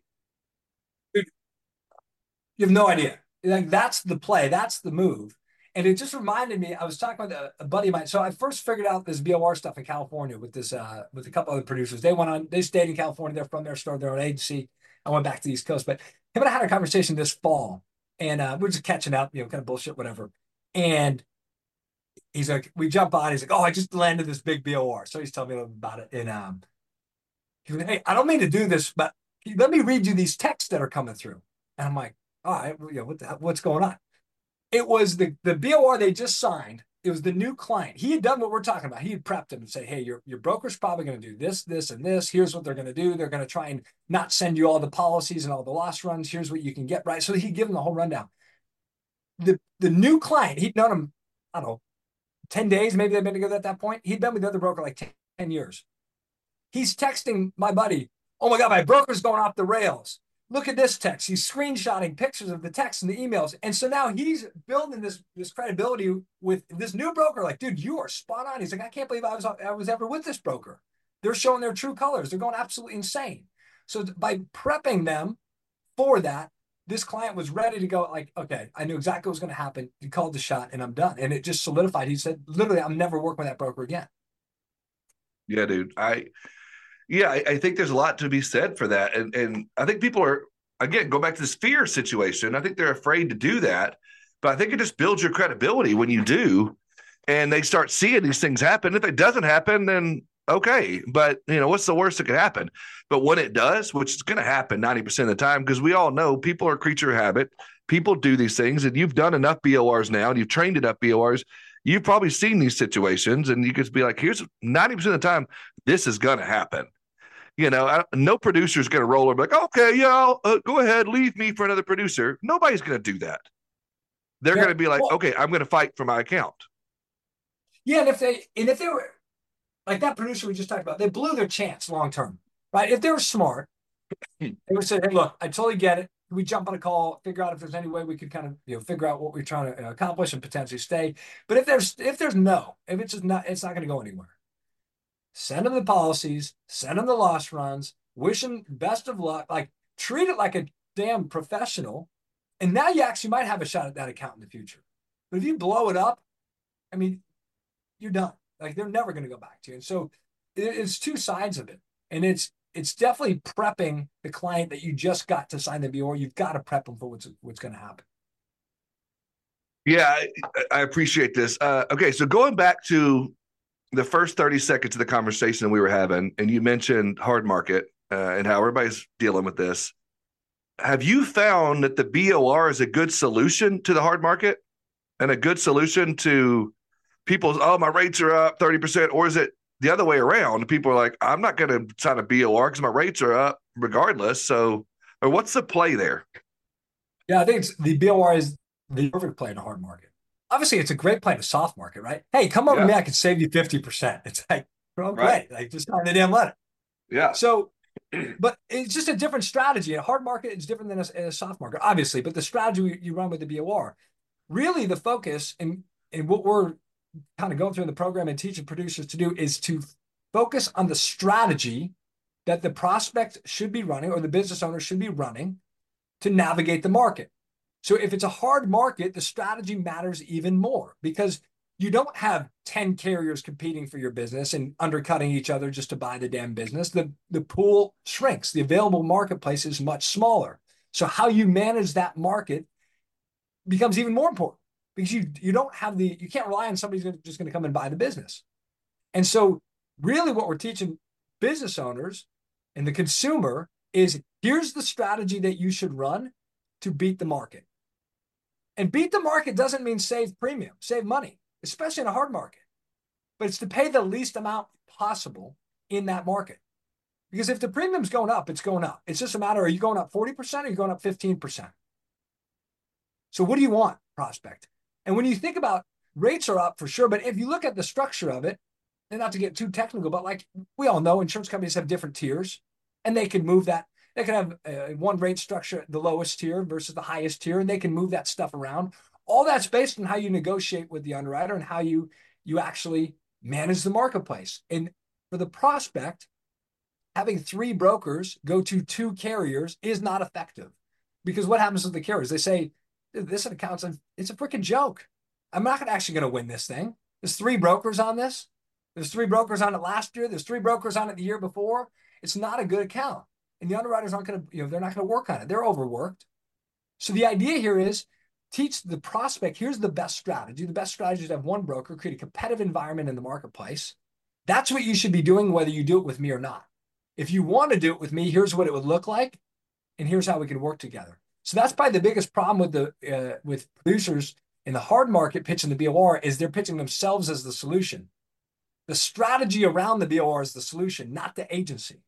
You have no idea. Like that's the play. That's the move. And it just reminded me, I was talking with a buddy of mine. So I first figured out this BOR stuff in California with with a couple other producers. They stayed in California. They're from there, started their own agency. I went back to the East Coast, but him and I had a conversation this fall and we're just catching up, kind of bullshit, whatever. And he's like, we jump on, he's like, oh, I just landed this big BOR. So he's telling me a little bit about it. And he goes, hey, I don't mean to do this, but let me read you these texts that are coming through. And I'm like, all right, what's going on? It was the BOR they just signed. It was the new client. He had done what we're talking about. He had prepped him and say, hey, your broker's probably going to do this, this, and this. Here's what they're going to do. They're going to try and not send you all the policies and all the loss runs. Here's what you can get, right? So he'd give him the whole rundown. The new client, he'd known him, I don't know, 10 days, maybe they've been together at that point. He'd been with the other broker like 10 years. He's texting my buddy, oh my God, my broker's going off the rails. Look at this text. He's screenshotting pictures of the text and the emails. And so now he's building this credibility with this new broker. Like, dude, you are spot on. He's like, I can't believe I was ever with this broker. They're showing their true colors. They're going absolutely insane. So by prepping them for that, this client was ready to go like, okay, I knew exactly what was going to happen. He called the shot and I'm done. And it just solidified. He said, literally, I'm never working with that broker again. Yeah, dude. I think there's a lot to be said for that. And I think people are, again, go back to this fear situation. I think they're afraid to do that. But I think it just builds your credibility when you do. And they start seeing these things happen. If it doesn't happen, then okay. But, what's the worst that could happen? But when it does, which is going to happen 90% of the time, because we all know people are a creature of habit. People do these things. And you've done enough BORs now, and you've trained enough BORs. You've probably seen these situations. And you could be like, here's 90% of the time, this is going to happen. No producer is going to roll over like, okay, yeah, go ahead, leave me for another producer. Nobody's going to do that. They're going to be like, okay, I'm going to fight for my account. Yeah, and if they were like that producer we just talked about, they blew their chance long term, right? If they were smart, they would say, hey, look, I totally get it. We jump on a call, figure out if there's any way we could kind of figure out what we're trying to accomplish and potentially stay. But if it's just not, it's not going to go anywhere. Send them the policies, send them the loss runs, wish them best of luck, like treat it like a damn professional. And now you actually might have a shot at that account in the future. But if you blow it up, I mean, you're done. Like they're never going to go back to you. And so it's two sides of it. And it's definitely prepping the client that you just got to sign the BOR. You've got to prep them for what's going to happen. Yeah, I appreciate this. Okay, so going back to the first 30 seconds of the conversation we were having, and you mentioned hard market and how everybody's dealing with this. Have you found that the BOR is a good solution to the hard market and a good solution to people's, oh, my rates are up 30%? Or is it the other way around? People are like, I'm not going to sign a BOR because my rates are up regardless. So, or what's the play there? Yeah, I think the BOR is the perfect play in a hard market. Obviously, it's a great play in a soft market, right? Hey, come over to Yeah. me, I can save you 50%. It's like, well, Right. great. Like, just sign the damn letter. Yeah. So, but it's just a different strategy. A hard market is different than a soft market, obviously. But the strategy you run with the BOR, really the focus and what we're kind of going through in the program and teaching producers to do is to focus on the strategy that the prospect should be running or the business owner should be running to navigate the market. So if it's a hard market, the strategy matters even more because you don't have 10 carriers competing for your business and undercutting each other just to buy the damn business. The pool shrinks. The available marketplace is much smaller. So how you manage that market becomes even more important because you don't have you can't rely on somebody who's just going to come and buy the business. And so really what we're teaching business owners and the consumer is here's the strategy that you should run to beat the market. And beat the market doesn't mean save premium, save money, especially in a hard market. But it's to pay the least amount possible in that market. Because if the premium's going up, it's going up. It's just a matter, are you going up 40% or are you going up 15%? So what do you want, prospect? And when you think about rates are up for sure, but if you look at the structure of it, and not to get too technical, but like we all know, insurance companies have different tiers and they can move that. They can have one rate structure at the lowest tier versus the highest tier, and they can move that stuff around. All that's based on how you negotiate with the underwriter and how you actually manage the marketplace. And for the prospect, having 3 brokers go to 2 carriers is not effective because what happens with the carriers? They say, this account's it's a freaking joke. I'm not actually going to win this thing. There's 3 brokers on this. There's 3 brokers on it last year. There's 3 brokers on it the year before. It's not a good account. And the underwriters aren't going to, they're not going to work on it. They're overworked. So the idea here is teach the prospect, here's the best strategy. The best strategy is to have one broker, create a competitive environment in the marketplace. That's what you should be doing, whether you do it with me or not. If you want to do it with me, here's what it would look like. And here's how we can work together. So that's probably the biggest problem with producers in the hard market pitching the BOR is they're pitching themselves as the solution. The strategy around the BOR is the solution, not the agency.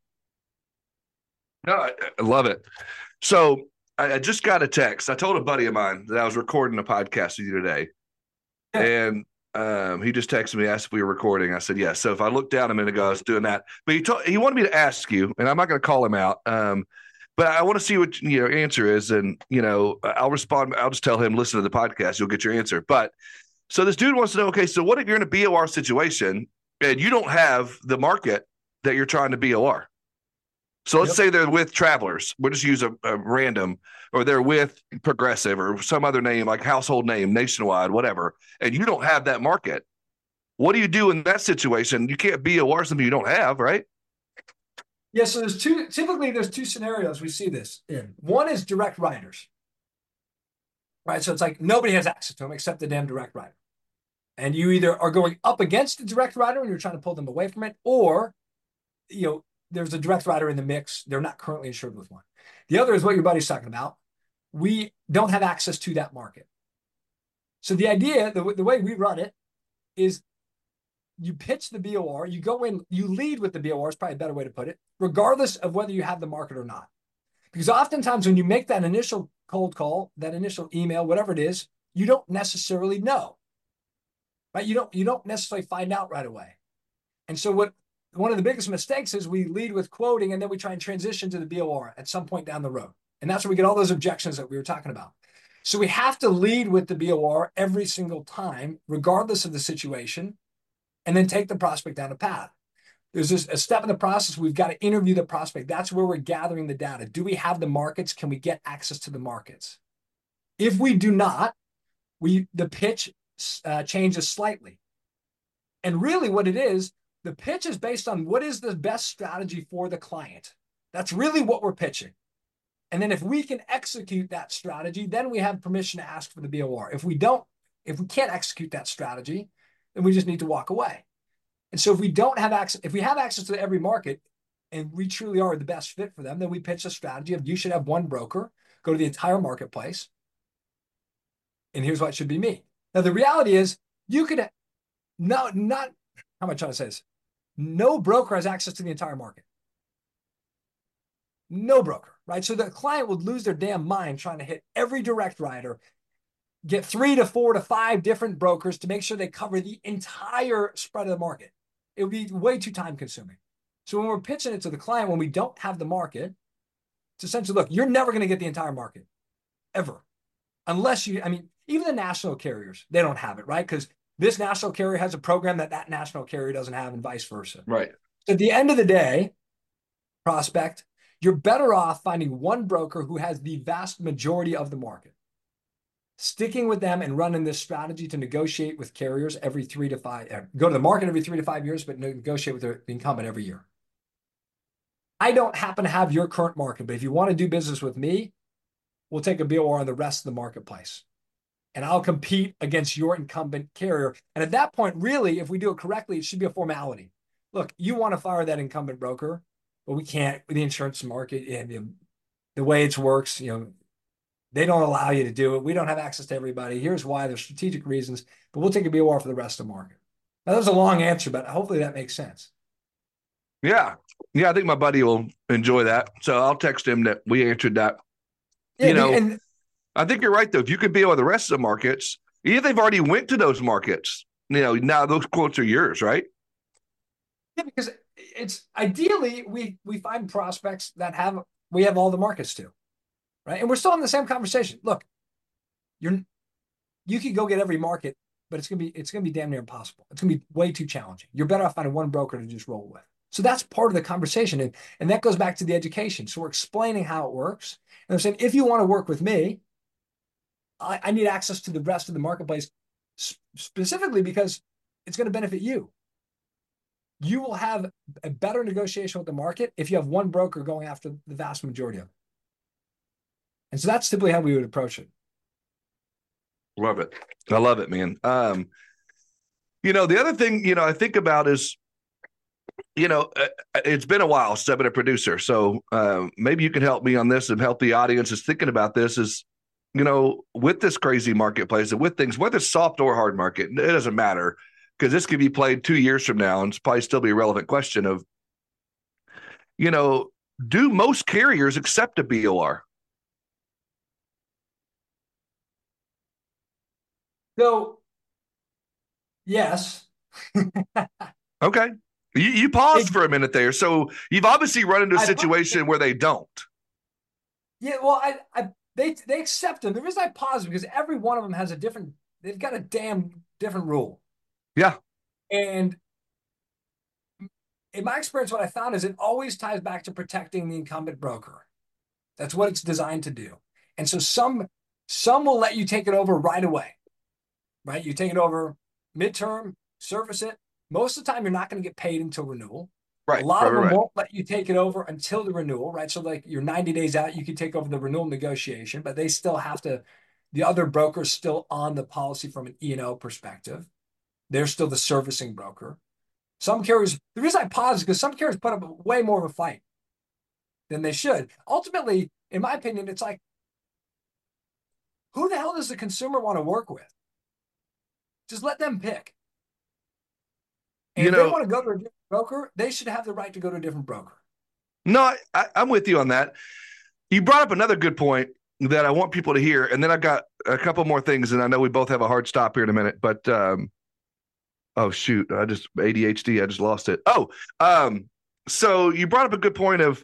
No, I love it. So I just got a text. I told a buddy of mine that I was recording a podcast with you today. Yeah. And he just texted me, asked if we were recording. I said, yes. Yeah. So if I looked down a minute ago, I was doing that. But he wanted me to ask you, and I'm not going to call him out. But I want to see what your answer is. And, I'll respond. I'll just tell him, listen to the podcast. You'll get your answer. But so this dude wants to know, okay, so what if you're in a BOR situation and you don't have the market that you're trying to BOR? So let's say they're with Travelers. We'll just use a random, or they're with Progressive or some other name, like household name, Nationwide, whatever, and you don't have that market. What do you do in that situation? You can't BOR something you don't have, right? Yeah, so typically there's 2 scenarios we see this in. One is direct writers, right? So it's like nobody has access to them except the damn direct writer. And you either are going up against the direct writer and you're trying to pull them away from it, or, there's a direct writer in the mix. They're not currently insured with one. The other is what your buddy's talking about. We don't have access to that market. So the idea, the way we run it is you pitch the BOR, you go in, you lead with the BOR is probably a better way to put it, regardless of whether you have the market or not. Because oftentimes when you make that initial cold call, that initial email, whatever it is, you don't necessarily know, right? You don't necessarily find out right away. And so one of the biggest mistakes is we lead with quoting and then we try and transition to the BOR at some point down the road. And that's where we get all those objections that we were talking about. So we have to lead with the BOR every single time, regardless of the situation, and then take the prospect down a path. There's a step in the process. We've got to interview the prospect. That's where we're gathering the data. Do we have the markets? Can we get access to the markets? If we do not, the pitch changes slightly. And really what it is, the pitch is based on what is the best strategy for the client. That's really what we're pitching. And then if we can execute that strategy, then we have permission to ask for the BOR. If we can't execute that strategy, then we just need to walk away. And so if we don't have access, if we have access to every market and we truly are the best fit for them, then we pitch a strategy of you should have one broker, go to the entire marketplace, and here's why it should be me. Now, the reality is you could not, how am I trying to say this? No broker has access to the entire market. No broker, right? So the client would lose their damn mind trying to hit every direct writer, get 3 to 4 to 5 different brokers to make sure they cover the entire spread of the market. It would be way too time consuming. So when we're pitching it to the client, when we don't have the market, it's essentially, look, you're never going to get the entire market ever. Unless you, I mean, even the national carriers, they don't have it, right? Because this national carrier has a program that national carrier doesn't have and vice versa. Right. So at the end of the day, prospect, you're better off finding one broker who has the vast majority of the market, sticking with them and running this strategy to negotiate with carriers every 3 to 5, go to the market every 3 to 5 years, but negotiate with the incumbent every year. I don't happen to have your current market, but if you want to do business with me, we'll take a BOR on the rest of the marketplace. And I'll compete against your incumbent carrier. And at that point, really, if we do it correctly, it should be a formality. Look, you want to fire that incumbent broker, but we can't with the insurance market and the way it works, they don't allow you to do it. We don't have access to everybody. Here's why. There's strategic reasons, but we'll take a BOR for the rest of the market. Now, that was a long answer, but hopefully that makes sense. Yeah. Yeah. I think my buddy will enjoy that. So I'll text him that we answered that. Yeah, I think you're right, though. If you could be on the rest of the markets, even if they've already went to those markets, now those quotes are yours, right? Yeah, because it's ideally we find prospects that we have all the markets to, right? And we're still in the same conversation. Look, you could go get every market, but it's gonna be damn near impossible. It's gonna be way too challenging. You're better off finding one broker to just roll with. So that's part of the conversation, and that goes back to the education. So we're explaining how it works, and I'm saying if you want to work with me, I need access to the rest of the marketplace specifically because it's going to benefit you. You will have a better negotiation with the market if you have one broker going after the vast majority of it. And so that's typically how we would approach it. Love it. I love it, man. The other thing, I think about is, it's been a while since I've been a producer. So maybe you can help me on this and help the audience is thinking about this is, with this crazy marketplace and with things, whether it's soft or hard market, it doesn't matter because this could be played 2 years from now and it's probably still be a relevant question of, do most carriers accept a BOR? So, yes. Okay. You paused for a minute there. So you've obviously run into a situation where they don't. Yeah, well, they accept them. The reason I pause is because every one of them has they've got a damn different rule. Yeah. And in my experience, what I found is it always ties back to protecting the incumbent broker. That's what it's designed to do. And so some will let you take it over right away, right? You take it over midterm, service it. Most of the time, you're not going to get paid until renewal. Right. A lot of them won't let you take it over until the renewal, right? So like you're 90 days out, you can take over the renewal negotiation, but they still have to, the other broker's still on the policy from an E&O perspective. They're still the servicing broker. Some carriers, the reason I pause is because some carriers put up way more of a fight than they should. Ultimately, in my opinion, it's like, who the hell does the consumer want to work with? Just let them pick. And if they want to go to a different broker, they should have the right to go to a different broker. No, I'm with you on that. You brought up another good point that I want people to hear, and then I got a couple more things, and I know we both have a hard stop here in a minute, but oh shoot, ADHD, I just lost it. So you brought up a good point of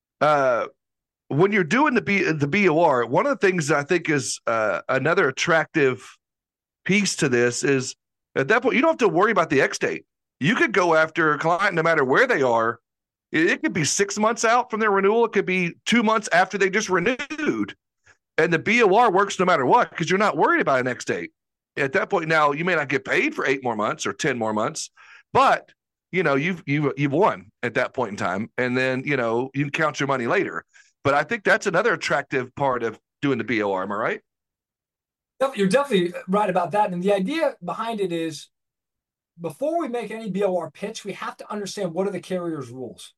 when you're doing the BOR, one of the things I think is another attractive piece to this is at that point you don't have to worry about the X date. You could go after a client no matter where they are. It could be 6 months out from their renewal. It could be 2 months after they just renewed. And the BOR works no matter what because you're not worried about an X date. At that point now, you may not get paid for 8 more months or 10 more months, but you've won at that point in time. And then, you can count your money later. But I think that's another attractive part of doing the BOR. Am I right? You're definitely right about that. And the idea behind it is before we make any BOR pitch, we have to understand what are the carrier's rules.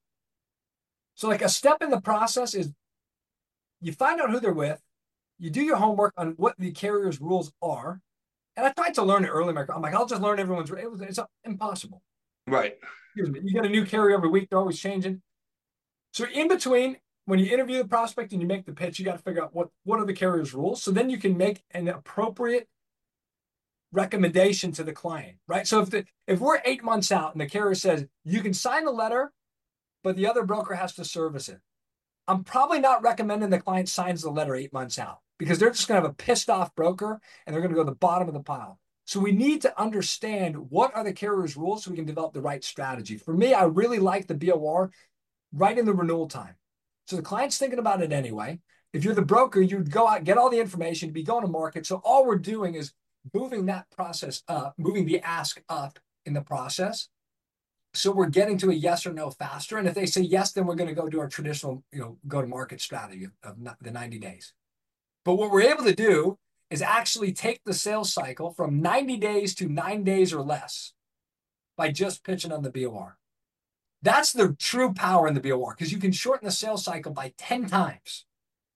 So like a step in the process is you find out who they're with, you do your homework on what the carrier's rules are. And I tried to learn it early. I'm like, I'll just learn everyone's. It's impossible. Right. You get a new carrier every week. They're always changing. So in between, when you interview the prospect and you make the pitch, you got to figure out what are the carrier's rules. So then you can make an appropriate recommendation to the client, right? So if we're 8 months out and the carrier says you can sign the letter, but the other broker has to service it, I'm probably not recommending the client signs the letter 8 months out because they're just going to have a pissed off broker and they're going to go to the bottom of the pile. So we need to understand what are the carrier's rules so we can develop the right strategy. For me, I really like the BOR right in the renewal time. So the client's thinking about it anyway. If you're the broker, you'd go out, get all the information, be going to market. So all we're doing is moving that process up, moving the ask up in the process. So we're getting to a yes or no faster. And if they say yes, then we're going to go to our traditional, go to market strategy of the 90 days. But what we're able to do is actually take the sales cycle from 90 days to 9 days or less by just pitching on the BOR. That's the true power in the BOR because you can shorten the sales cycle by 10 times.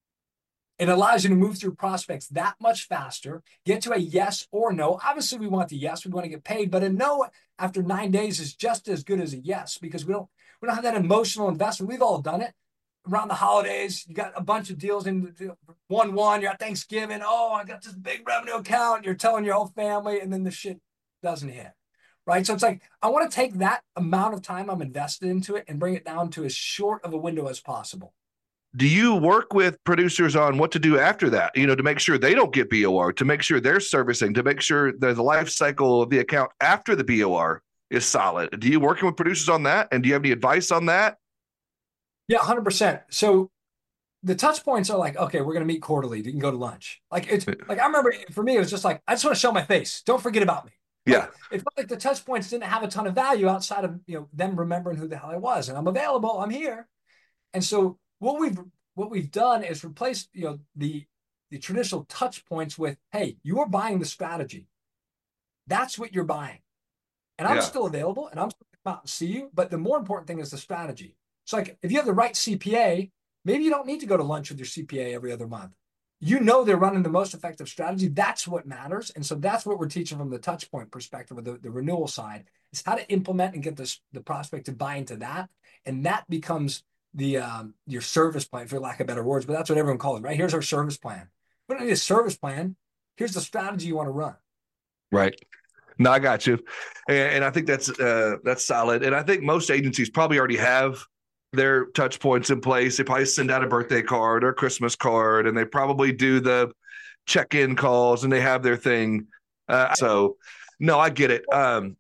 It allows you to move through prospects that much faster, get to a yes or no. Obviously, we want the yes, we want to get paid, but a no after 9 days is just as good as a yes because we don't have that emotional investment. We've all done it. Around the holidays, you got a bunch of deals in 1-1, you're at Thanksgiving. Oh, I got this big revenue account. You're telling your whole family, and then the shit doesn't hit. Right. So it's like, I want to take that amount of time I'm invested into it and bring it down to as short of a window as possible. Do you work with producers on what to do after that, to make sure they don't get BOR, to make sure they're servicing, to make sure that the life cycle of the account after the BOR is solid? Do you working with producers on that? And do you have any advice on that? Yeah, 100%. So the touch points are like, okay, we're going to meet quarterly. You can go to lunch. Like it's like, I remember for me, it was just like, I just want to show my face. Don't forget about me. Yeah. It felt like the touch points didn't have a ton of value outside of, them remembering who the hell I was and I'm available. I'm here. And so what we've done is replace, the traditional touch points with, hey, you are buying the strategy. That's what you're buying. And I'm still available and I'm still going to come out and see you. But the more important thing is the strategy. So like if you have the right CPA, maybe you don't need to go to lunch with your CPA every other month. They're running the most effective strategy. That's what matters. And so that's what we're teaching from the touch point perspective of the renewal side is how to implement and get the prospect to buy into that. And that becomes your service plan, for lack of better words, but that's what everyone calls it, right? Here's our service plan. We don't need a service plan. Here's the strategy you want to run. Right. No, I got you. And I think that's solid. And I think most agencies probably already have their touch points in place. They probably send out a birthday card or a Christmas card, and they probably do the check-in calls and they have their thing. So no, I get it. No,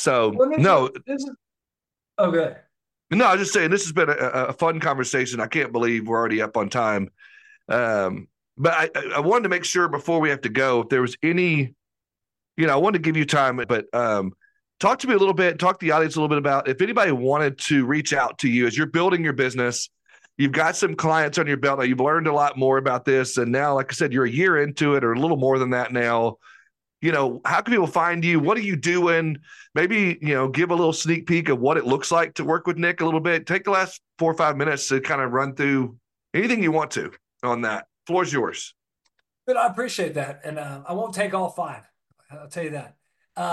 okay. No, I was just saying this has been a fun conversation. I can't believe we're already up on time. But I wanted to make sure before we have to go, if there was any, I wanted to give you time, but talk to me a little bit, talk to the audience a little bit about if anybody wanted to reach out to you as you're building your business, you've got some clients on your belt. Now you've learned a lot more about this. And now, like I said, you're a year into it or a little more than that now. How can people find you? What are you doing? Maybe, give a little sneak peek of what it looks like to work with Nick a little bit. Take the last 4 or 5 minutes to kind of run through anything you want to on that. Floor's yours. But I appreciate that. And I won't take all 5. I'll tell you that.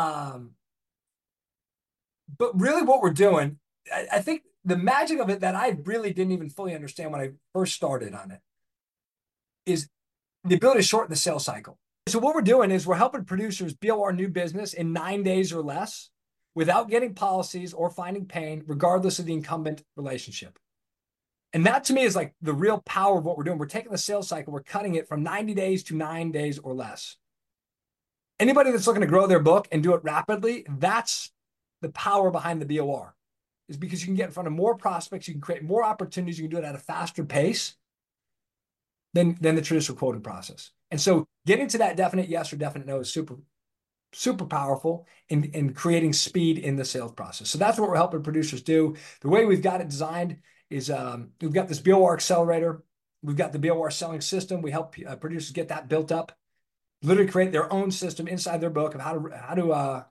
But really what we're doing, I think the magic of it that I really didn't even fully understand when I first started on it is the ability to shorten the sales cycle. So what we're doing is we're helping producers BOR new business in 9 days or less without getting policies or finding pain, regardless of the incumbent relationship. And that to me is like the real power of what we're doing. We're taking the sales cycle, we're cutting it from 90 days to 9 days or less. Anybody that's looking to grow their book and do it rapidly, that's the power behind the BOR, is because you can get in front of more prospects, you can create more opportunities, you can do it at a faster pace than the traditional quoting process. And so getting to that definite yes or definite no is super, super powerful in creating speed in the sales process. So that's what we're helping producers do. The way we've got it designed is we've got this BOR accelerator. We've got the BOR selling system. We help producers get that built up, literally create their own system inside their book of how to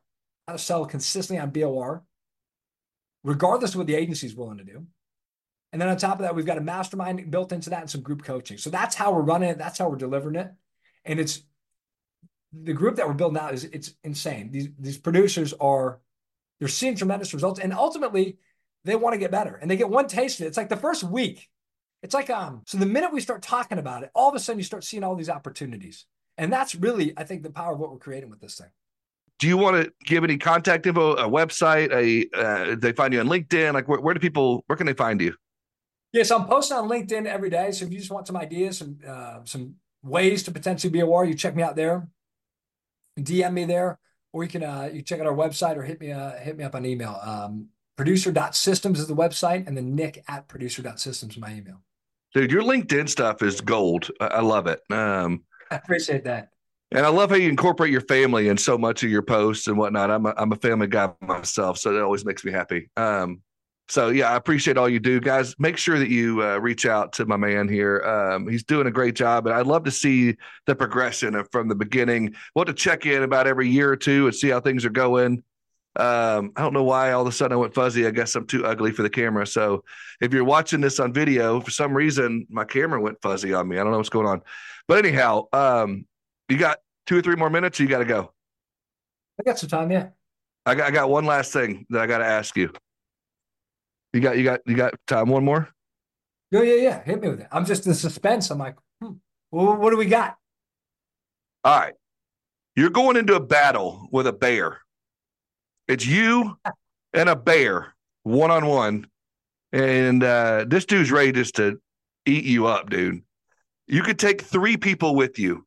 how to sell consistently on BOR, regardless of what the agency is willing to do. And then on top of that, we've got a mastermind built into that and some group coaching. So that's how we're running it. That's how we're delivering it. And it's the group that we're building out it's insane. These producers they're seeing tremendous results. And ultimately, they want to get better. And they get one taste of it. It's like the first week. It's like, so the minute we start talking about it, all of a sudden you start seeing all these opportunities. And that's really, I think, the power of what we're creating with this thing. Do you want to give any contact info, a website, they find you on LinkedIn? Like where can they find you? Yes, I'm posting on LinkedIn every day. So if you just want some ideas, some ways to potentially be a warrior, you check me out there, DM me there, or you can check out our website or hit me up on email. Producer.systems is the website, and then nick@producer.systems is my email. Dude, your LinkedIn stuff is gold. I love it. I appreciate that. And I love how you incorporate your family in so much of your posts and whatnot. I'm a family guy myself, so that always makes me happy. So yeah, I appreciate all you do, guys. Make sure that you reach out to my man here. He's doing a great job, and I'd love to see the progression from the beginning. We'll have to check in about every year or two and see how things are going. I don't know why all of a sudden I went fuzzy. I guess I'm too ugly for the camera. So if you're watching this on video, for some reason my camera went fuzzy on me. I don't know what's going on. But anyhow, you got 2 or 3 more minutes, or you got to go? I got some time, yeah. I got one last thing that I got to ask you. You got time? One more? Yeah. Hit me with it. I'm just in suspense. I'm like, well, what do we got? All right. You're going into a battle with a bear. It's you and a bear, one-on-one. And this dude's ready just to eat you up, dude. You could take 3 people with you.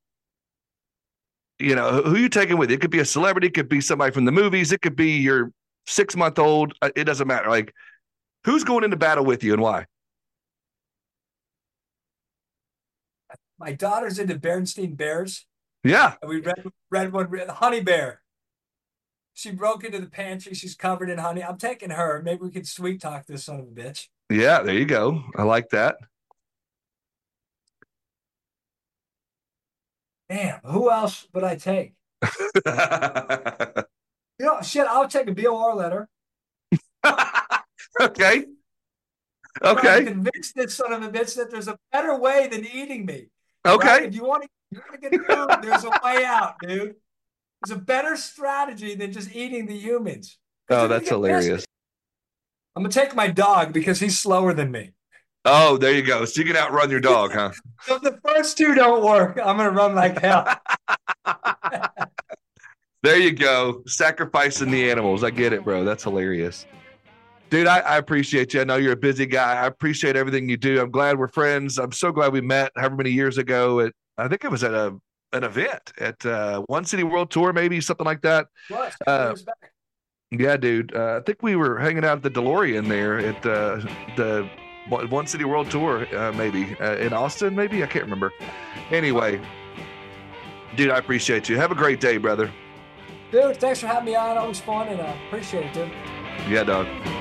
You know, who you taking with you? It could be a celebrity. It could be somebody from the movies. It could be your 6-month-old. It doesn't matter. Like, who's going into battle with you and why? My daughter's into Berenstain Bears. Yeah. And we read one, Honey Bear. She broke into the pantry. She's covered in honey. I'm taking her. Maybe we can sweet talk this son of a bitch. Yeah, there you go. I like that. Damn, who else would I take? Shit, I'll take a BOR letter. Okay. To convince this son of a bitch that there's a better way than eating me. Okay. Right? If you want to get food, there's a way out, dude. There's a better strategy than just eating the humans. Oh, that's hilarious. I'm going to take my dog because he's slower than me. Oh, there you go. So you can outrun your dog, huh? So if the first 2 don't work, I'm going to run like hell. There you go. Sacrificing the animals. I get it, bro. That's hilarious. Dude, I appreciate you. I know you're a busy guy. I appreciate everything you do. I'm glad we're friends. I'm so glad we met however many years ago. I think it was at an event at One City World Tour, maybe something like that. Yeah, dude. I think we were hanging out at the DeLorean there at the One City World Tour, maybe in Austin, maybe I can't remember. Anyway, dude, I appreciate you. Have a great day, brother. Dude, thanks for having me on. Always fun, and appreciate it, dude. Yeah, dog.